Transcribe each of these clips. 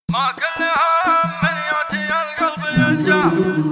ما كل هم من ياتي القلب ينزع.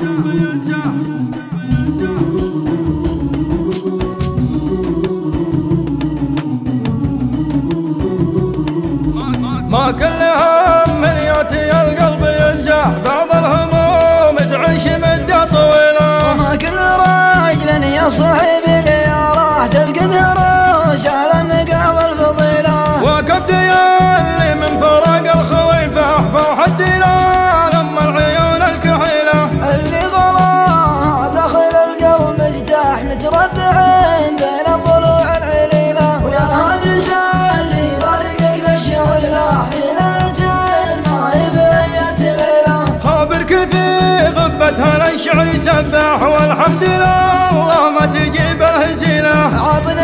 ما كل هم من ياتي القلب ينزع، بعض الهموم تعيش مدة طويلة. وما كل راجل يا صاحبي يا راح تفقده روش على النقا والفضيلة. وكبد اللي من فراق الخوي فاح الدلال ام العيون الكحيلة. اللي ظلام داخل القلب مجتاح متربع بين الضلوع العليلة. ويا هاجس اللي بارقك بالشعر لاحيلة ما هي بأية ليلة. خابرك في غبتها للشعر سباح، والحمد لله الله ما تجيب الهزيلة.